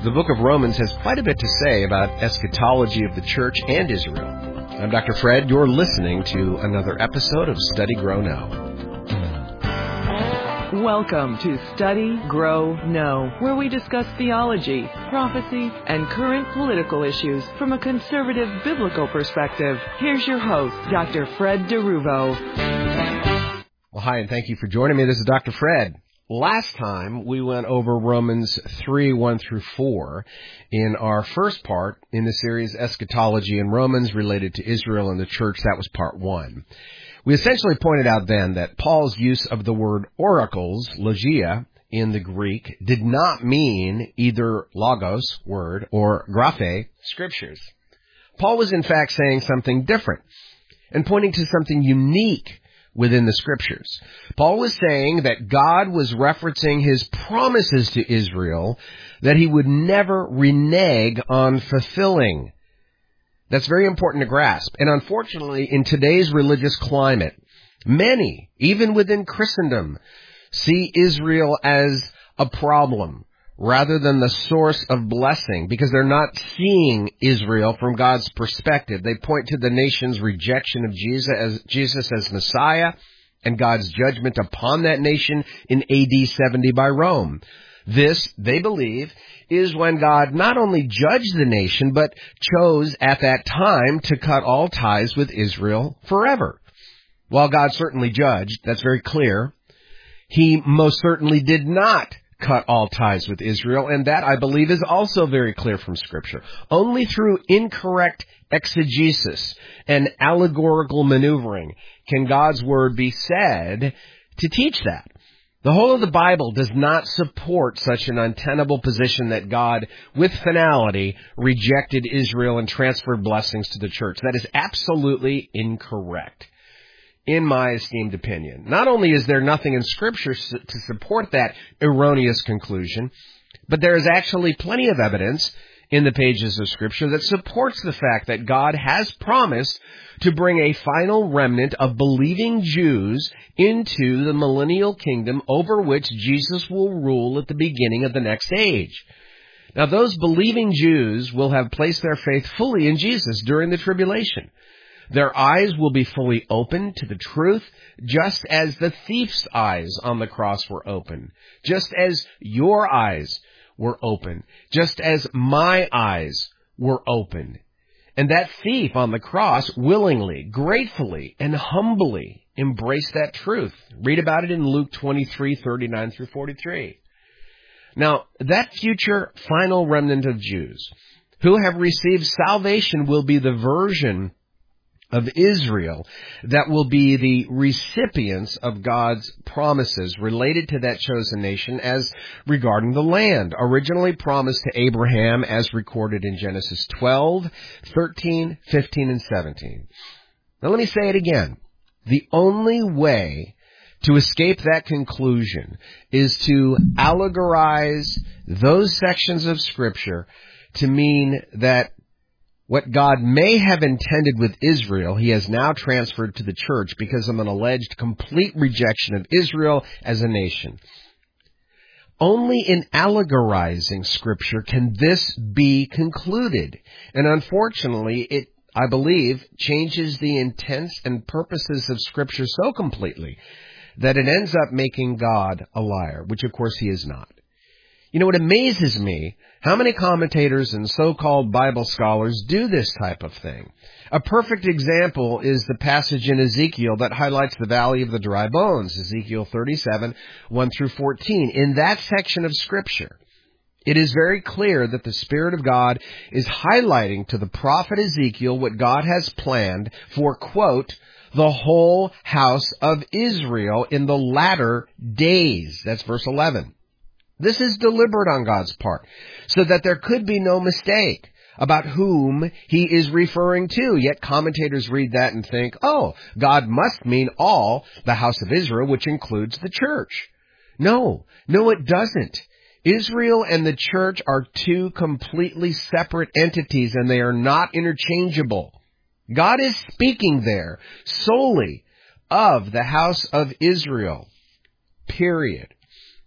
The book of Romans has quite a bit to say about eschatology of the church and Israel. I'm Dr. Fred. You're listening to another episode of Study, Grow, Know. Welcome to Study, Grow, Know, where we discuss theology, prophecy, and current political issues from a conservative biblical perspective. Here's your host, Dr. Fred DeRuvo. Well, hi, and thank you for joining me. This is Dr. Fred. Last time, we went over Romans 3, 1 through 4 in our first part in the series Eschatology in Romans related to Israel and the church. That was part 1. We essentially pointed out then that Paul's use of the word oracles, logia, in the Greek did not mean either logos, word, or graphe, scriptures. Paul was in fact saying something different and pointing to something unique within the scriptures. Paul was saying that God was referencing his promises to Israel that he would never renege on fulfilling. That's very important to grasp. And unfortunately, in today's religious climate, many, even within Christendom, see Israel as a problem rather than the source of blessing, because they're not seeing Israel from God's perspective. They point to the nation's rejection of Jesus as Messiah and God's judgment upon that nation in AD 70 by Rome. This, they believe, is when God not only judged the nation, but chose at that time to cut all ties with Israel forever. While God certainly judged, that's very clear, he most certainly did not cut all ties with Israel, and that, I believe, is also very clear from Scripture. Only through incorrect exegesis and allegorical maneuvering can God's Word be said to teach that. The whole of the Bible does not support such an untenable position that God, with finality, rejected Israel and transferred blessings to the church. That is absolutely incorrect, in my esteemed opinion. Not only is there nothing in Scripture to support that erroneous conclusion, but there is actually plenty of evidence in the pages of Scripture that supports the fact that God has promised to bring a final remnant of believing Jews into the millennial kingdom over which Jesus will rule at the beginning of the next age. Now, those believing Jews will have placed their faith fully in Jesus during the tribulation. Their eyes will be fully open to the truth, just as the thief's eyes on the cross were open, just as your eyes were open, just as my eyes were open. And that thief on the cross willingly, gratefully, and humbly embraced that truth. Read about it in Luke 23, 39 through 43. Now, that future final remnant of Jews who have received salvation will be the version of Israel that will be the recipients of God's promises related to that chosen nation as regarding the land, originally promised to Abraham as recorded in Genesis 12, 13, 15, and 17. Now let me say it again. The only way to escape that conclusion is to allegorize those sections of Scripture to mean that what God may have intended with Israel, he has now transferred to the church because of an alleged complete rejection of Israel as a nation. Only in allegorizing Scripture can this be concluded. And unfortunately, it, I believe, changes the intents and purposes of Scripture so completely that it ends up making God a liar, which of course he is not. You know, it amazes me how many commentators and so-called Bible scholars do this type of thing. A perfect example is the passage in Ezekiel that highlights the valley of the dry bones, Ezekiel 37, 1 through 14. In that section of Scripture, it is very clear that the Spirit of God is highlighting to the prophet Ezekiel what God has planned for, quote, the whole house of Israel in the latter days. That's verse 11. This is deliberate on God's part, so that there could be no mistake about whom he is referring to. Yet commentators read that and think, oh, God must mean all the house of Israel, which includes the church. No, it doesn't. Israel and the church are two completely separate entities, and they are not interchangeable. God is speaking there solely of the house of Israel, period.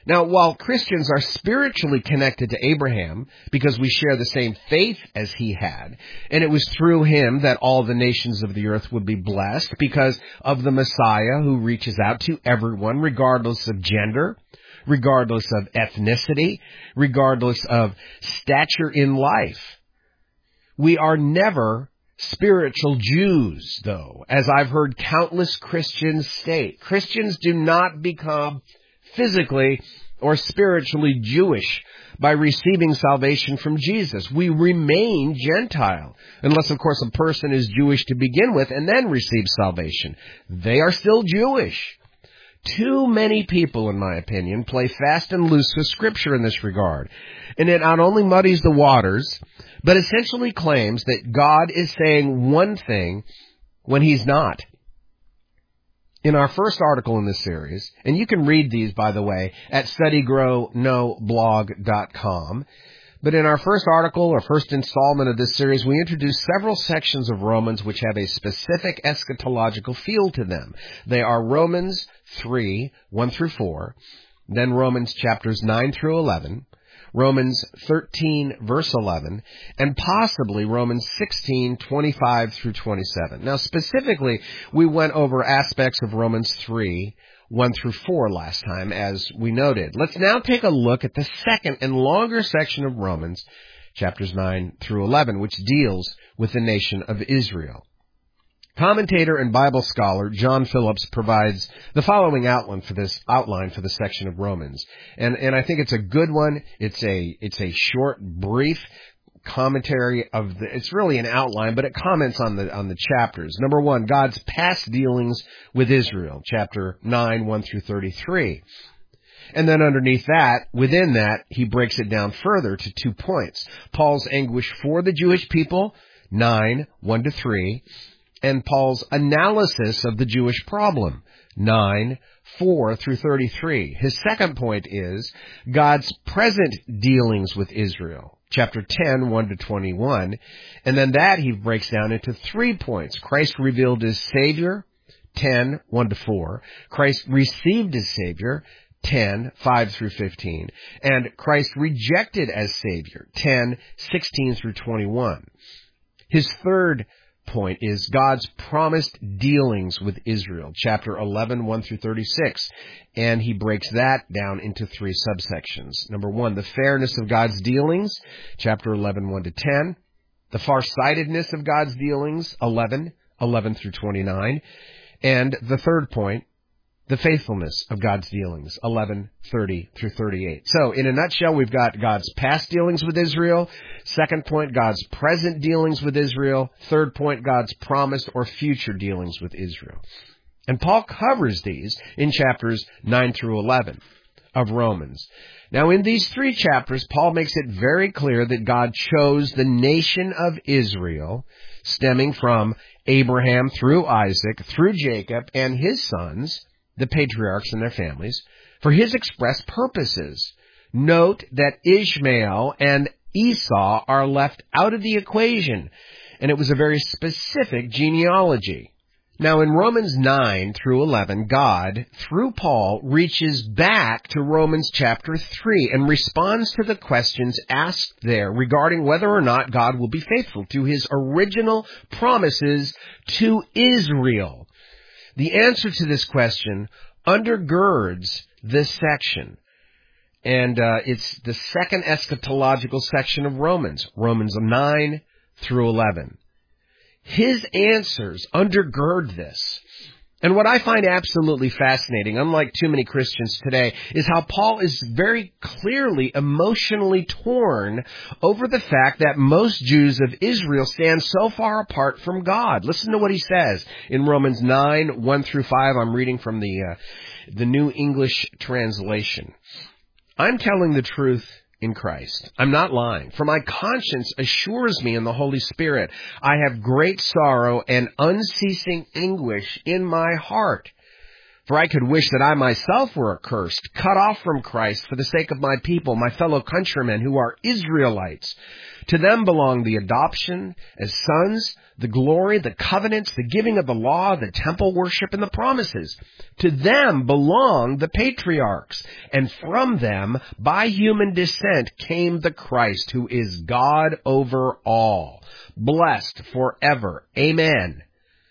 Now, while Christians are spiritually connected to Abraham because we share the same faith as he had, and it was through him that all the nations of the earth would be blessed because of the Messiah who reaches out to everyone regardless of gender, regardless of ethnicity, regardless of stature in life. We are never spiritual Jews, though, as I've heard countless Christians state. Christians do not become physically or spiritually Jewish by receiving salvation from Jesus. We remain Gentile, unless, of course, a person is Jewish to begin with and then receives salvation. They are still Jewish. Too many people, in my opinion, play fast and loose with Scripture in this regard. And it not only muddies the waters, but essentially claims that God is saying one thing when He's not. In our first article in this series, and you can read these, by the way, at studygrownoblog.com, but in our first article, or first installment of this series, we introduce several sections of Romans which have a specific eschatological feel to them. They are Romans 3, 1 through 4, then Romans chapters 9 through 11, Romans 13, verse 11, and possibly Romans 16, 25 through 27. Now, specifically, we went over aspects of Romans 3, 1 through 4 last time, as we noted. Let's now take a look at the second and longer section of Romans, chapters 9 through 11, which deals with the nation of Israel. Commentator and Bible scholar John Phillips provides the following outline for this section of Romans, and I think it's a good one. It's a short, brief commentary it's really an outline, but it comments on the chapters. Number 1, God's past dealings with Israel, chapter 9, 1 through 33. And then underneath that, within that, he breaks it down further to 2 points. Paul's anguish for the Jewish people, 9, 1 to 3. And Paul's analysis of the Jewish problem, 9, 4 through 33. His second point is God's present dealings with Israel, chapter 10, 1 to 21. And then that he breaks down into 3 points. Christ revealed as Savior, 10, 1 to 4. Christ received as Savior, 10, 5 through 15. And Christ rejected as Savior, 10, 16 through 21. His third point is God's promised dealings with Israel, chapter 11, 1 through 36. And he breaks that down into 3 subsections. Number 1, the fairness of God's dealings, chapter 11, 1 to 10. The farsightedness of God's dealings, 11 through 29. And the third point, the faithfulness of God's dealings, 11, 30 through 38. So, in a nutshell, we've got God's past dealings with Israel. Second point, God's present dealings with Israel. Third point, God's promised or future dealings with Israel. And Paul covers these in chapters 9 through 11 of Romans. Now, in these 3 chapters, Paul makes it very clear that God chose the nation of Israel, stemming from Abraham through Isaac, through Jacob, and his sons, the patriarchs and their families, for his express purposes. Note that Ishmael and Esau are left out of the equation, and it was a very specific genealogy. Now, in Romans 9 through 11, God, through Paul, reaches back to Romans chapter 3 and responds to the questions asked there regarding whether or not God will be faithful to his original promises to Israel. The answer to this question undergirds this section, and it's the second eschatological section of Romans, Romans 9 through 11. His answers undergird this. And what I find absolutely fascinating, unlike too many Christians today, is how Paul is very clearly emotionally torn over the fact that most Jews of Israel stand so far apart from God. Listen to what he says in Romans 9, 1 through 5. I'm reading from the New English Translation. I'm telling the truth in Christ. I'm not lying, for my conscience assures me in the Holy Spirit I have great sorrow and unceasing anguish in my heart. For I could wish that I myself were accursed, cut off from Christ for the sake of my people, my fellow countrymen who are Israelites. To them belong the adoption as sons, the glory, the covenants, the giving of the law, the temple worship, and the promises. To them belong the patriarchs, and from them, by human descent, came the Christ, who is God over all, blessed forever. Amen.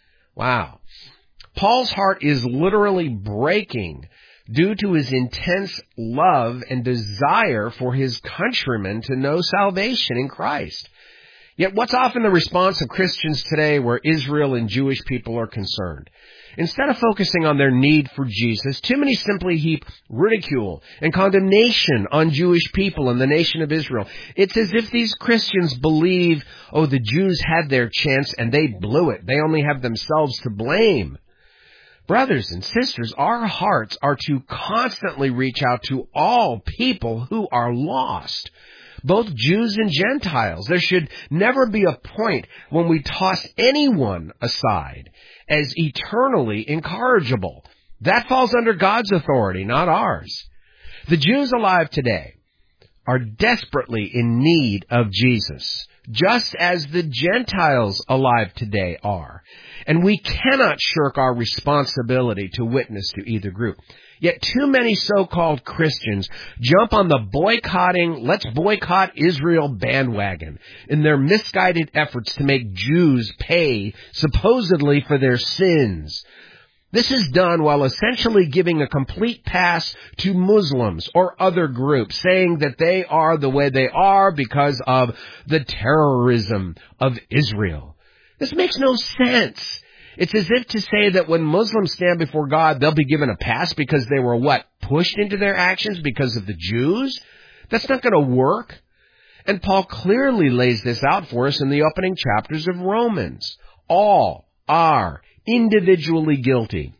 Wow. Paul's heart is literally breaking due to his intense love and desire for his countrymen to know salvation in Christ. Yet what's often the response of Christians today where Israel and Jewish people are concerned? Instead of focusing on their need for Jesus, too many simply heap ridicule and condemnation on Jewish people and the nation of Israel. It's as if these Christians believe, oh, the Jews had their chance and they blew it. They only have themselves to blame. Brothers and sisters, our hearts are to constantly reach out to all people who are lost, both Jews and Gentiles. There should never be a point when we toss anyone aside as eternally incorrigible. That falls under God's authority, not ours. The Jews alive today are desperately in need of Jesus, just as the Gentiles alive today are. And we cannot shirk our responsibility to witness to either group. Yet too many so-called Christians jump on the boycotting, let's boycott Israel bandwagon in their misguided efforts to make Jews pay supposedly for their sins. This is done while essentially giving a complete pass to Muslims or other groups, saying that they are the way they are because of the terrorism of Israel. This makes no sense. It's as if to say that when Muslims stand before God, they'll be given a pass because they were, pushed into their actions because of the Jews? That's not going to work. And Paul clearly lays this out for us in the opening chapters of Romans. All are individually guilty.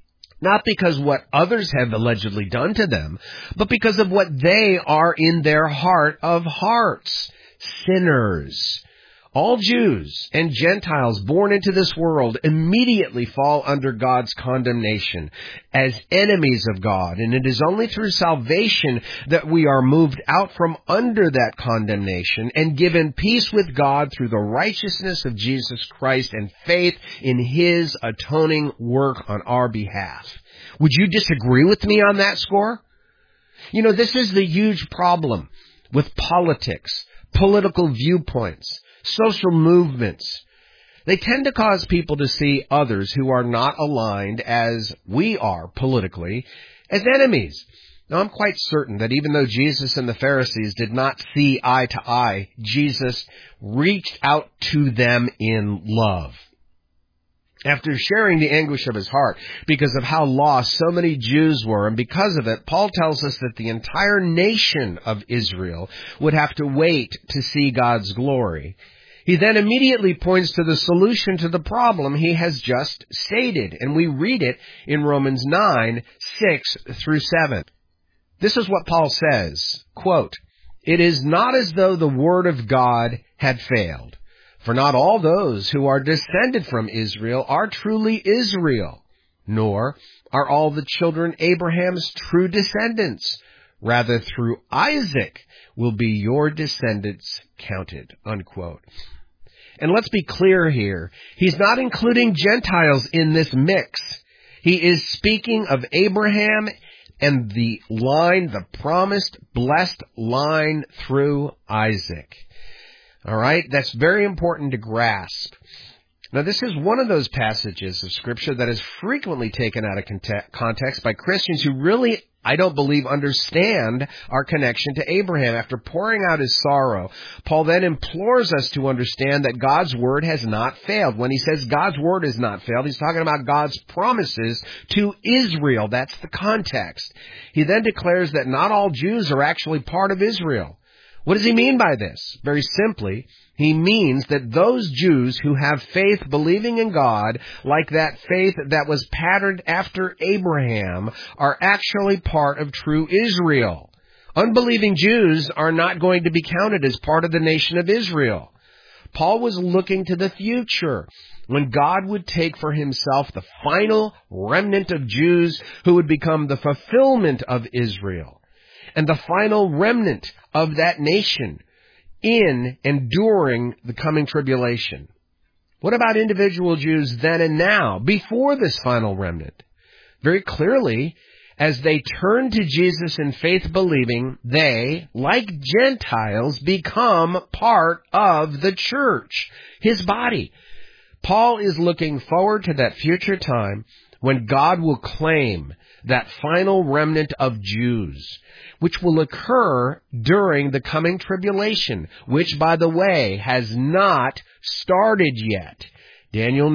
Not because what others have allegedly done to them, but because of what they are in their heart of hearts. Sinners. All Jews and Gentiles born into this world immediately fall under God's condemnation as enemies of God. And it is only through salvation that we are moved out from under that condemnation and given peace with God through the righteousness of Jesus Christ and faith in His atoning work on our behalf. Would you disagree with me on that score? You know, this is the huge problem with politics, political viewpoints, social movements. They tend to cause people to see others who are not aligned as we are politically as enemies. Now, I'm quite certain that even though Jesus and the Pharisees did not see eye to eye, Jesus reached out to them in love. After sharing the anguish of his heart because of how lost so many Jews were, and because of it, Paul tells us that the entire nation of Israel would have to wait to see God's glory. He then immediately points to the solution to the problem he has just stated, and we read it in Romans 9, 6 through 7. This is what Paul says, quote, "It is not as though the word of God had failed. For not all those who are descended from Israel are truly Israel, nor are all the children Abraham's true descendants. Rather, through Isaac will be your descendants counted." Unquote. And let's be clear here. He's not including Gentiles in this mix. He is speaking of Abraham and the line, the promised, blessed line through Isaac. All right, that's very important to grasp. Now, this is one of those passages of Scripture that is frequently taken out of context by Christians who really, I don't believe, understand our connection to Abraham. After pouring out his sorrow, Paul then implores us to understand that God's word has not failed. When he says God's word has not failed, he's talking about God's promises to Israel. That's the context. He then declares that not all Jews are actually part of Israel. What does he mean by this? Very simply, he means that those Jews who have faith believing in God, like that faith that was patterned after Abraham, are actually part of true Israel. Unbelieving Jews are not going to be counted as part of the nation of Israel. Paul was looking to the future, when God would take for himself the final remnant of Jews who would become the fulfillment of Israel, and the final remnant of that nation in and during the coming tribulation. What about individual Jews then and now, before this final remnant? Very clearly, as they turn to Jesus in faith believing, they, like Gentiles, become part of the church, his body. Paul is looking forward to that future time when God will claim that final remnant of Jews, which will occur during the coming tribulation, which, by the way, has not started yet. Daniel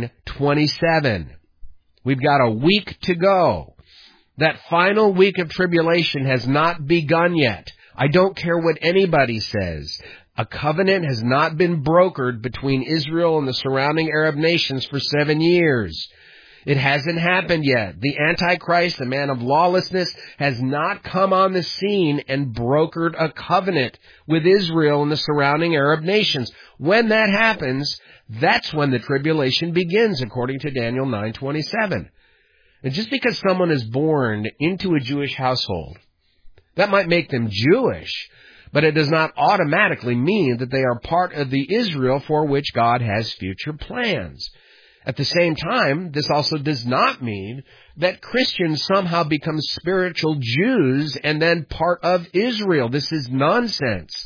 9:27. We've got a week to go. That final week of tribulation has not begun yet. I don't care what anybody says. A covenant has not been brokered between Israel and the surrounding Arab nations for 7 years. It hasn't happened yet. The Antichrist, the man of lawlessness, has not come on the scene and brokered a covenant with Israel and the surrounding Arab nations. When that happens, that's when the tribulation begins, according to Daniel 9:27. And just because someone is born into a Jewish household, that might make them Jewish, but it does not automatically mean that they are part of the Israel for which God has future plans. At the same time, this also does not mean that Christians somehow become spiritual Jews and then part of Israel. This is nonsense.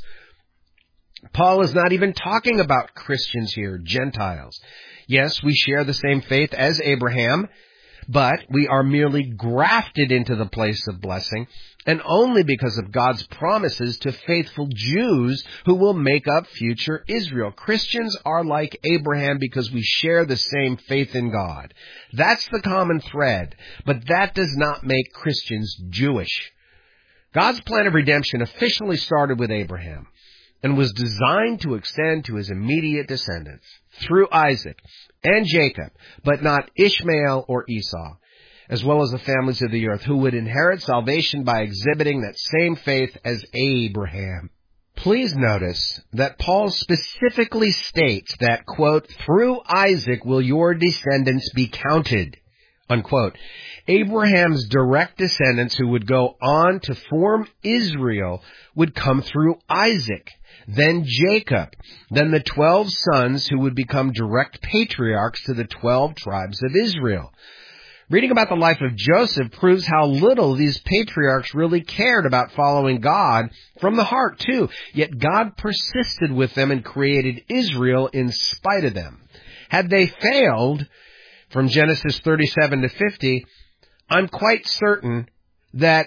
Paul is not even talking about Christians here, Gentiles. Yes, we share the same faith as Abraham, but we are merely grafted into the place of blessing, and only because of God's promises to faithful Jews who will make up future Israel. Christians are like Abraham because we share the same faith in God. That's the common thread, but that does not make Christians Jewish. God's plan of redemption officially started with Abraham and was designed to extend to his immediate descendants through Isaac and Jacob, but not Ishmael or Esau, as well as the families of the earth who would inherit salvation by exhibiting that same faith as Abraham. Please notice that Paul specifically states that, quote, through Isaac will your descendants be counted, unquote. Abraham's direct descendants who would go on to form Israel would come through Isaac, then Jacob, then the 12 sons who would become direct patriarchs to the 12 tribes of Israel. Reading about the life of Joseph proves how little these patriarchs really cared about following God from the heart, too. Yet God persisted with them and created Israel in spite of them. Had they failed, from Genesis 37 to 50, I'm quite certain that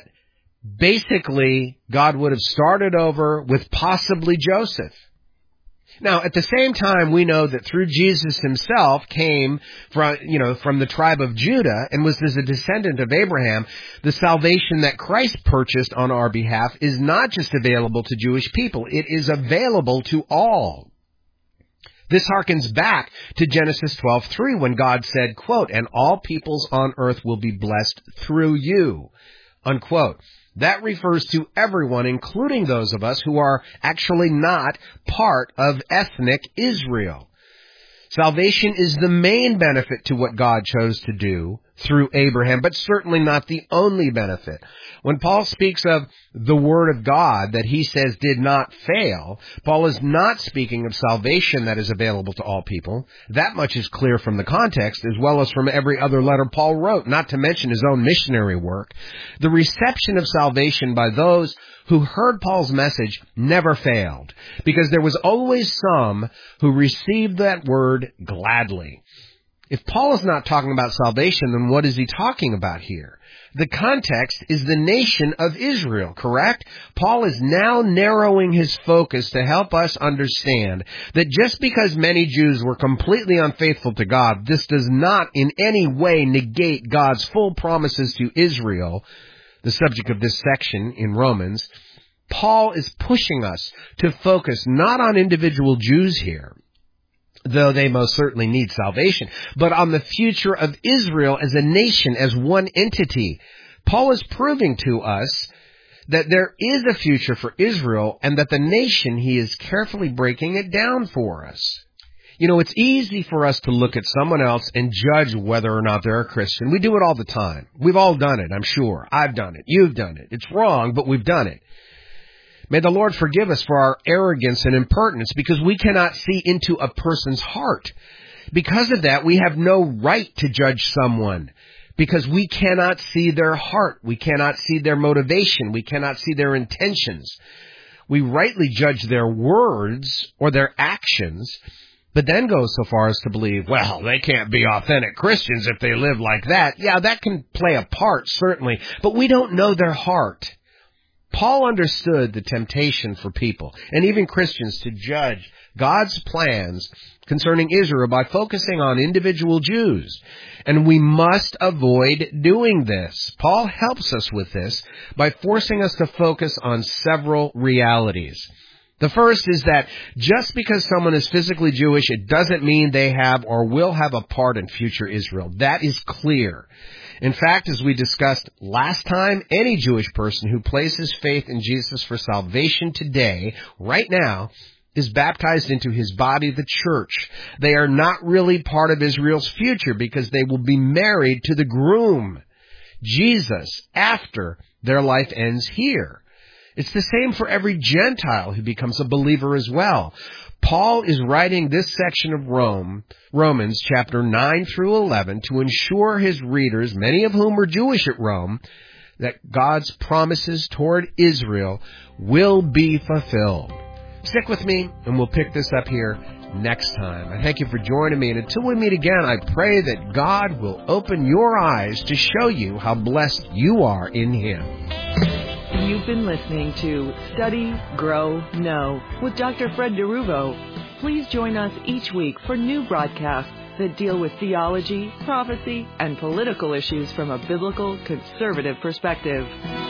basically God would have started over with possibly Joseph. Now, at the same time, we know that through Jesus himself came from the tribe of Judah and was as a descendant of Abraham. The salvation that Christ purchased on our behalf is not just available to Jewish people. It is available to all. This harkens back to Genesis 12:3 when God said, quote, and all peoples on earth will be blessed through you, unquote. That refers to everyone, including those of us who are actually not part of ethnic Israel. Salvation is the main benefit to what God chose to do through Abraham, but certainly not the only benefit. When Paul speaks of the Word of God that he says did not fail, Paul is not speaking of salvation that is available to all people. That much is clear from the context, as well as from every other letter Paul wrote, not to mention his own missionary work. The reception of salvation by those who heard Paul's message never failed, because there was always some who received that word gladly. If Paul is not talking about salvation, then what is he talking about here? The context is the nation of Israel, correct? Paul is now narrowing his focus to help us understand that just because many Jews were completely unfaithful to God, this does not in any way negate God's full promises to Israel, the subject of this section in Romans. Paul is pushing us to focus not on individual Jews here, though they most certainly need salvation, but on the future of Israel as a nation, as one entity. Paul is proving to us that there is a future for Israel and that the nation, he is carefully breaking it down for us. You know, it's easy for us to look at someone else and judge whether or not they're a Christian. We do it all the time. We've all done it, I'm sure. I've done it. You've done it. It's wrong, but we've done it. May the Lord forgive us for our arrogance and impertinence because we cannot see into a person's heart. Because of that, we have no right to judge someone because we cannot see their heart. We cannot see their motivation. We cannot see their intentions. We rightly judge their words or their actions, but then go so far as to believe, well, they can't be authentic Christians if they live like that. Yeah, that can play a part, certainly, but we don't know their heart. Paul understood the temptation for people, and even Christians, to judge God's plans concerning Israel by focusing on individual Jews. And we must avoid doing this. Paul helps us with this by forcing us to focus on several realities. The first is that just because someone is physically Jewish, it doesn't mean they have or will have a part in future Israel. That is clear. In fact, as we discussed last time, any Jewish person who places faith in Jesus for salvation today, right now, is baptized into his body, the church. They are not really part of Israel's future because they will be married to the groom, Jesus, after their life ends here. It's the same for every Gentile who becomes a believer as well. Paul is writing this section of Romans chapter 9 through 11, to ensure his readers, many of whom were Jewish at Rome, that God's promises toward Israel will be fulfilled. Stick with me, and we'll pick this up here next time. I thank you for joining me, and until we meet again, I pray that God will open your eyes to show you how blessed you are in Him. You've been listening to Study, Grow, Know with Dr. Fred DeRuvo. Please join us each week for new broadcasts that deal with theology, prophecy, and political issues from a biblical, conservative perspective.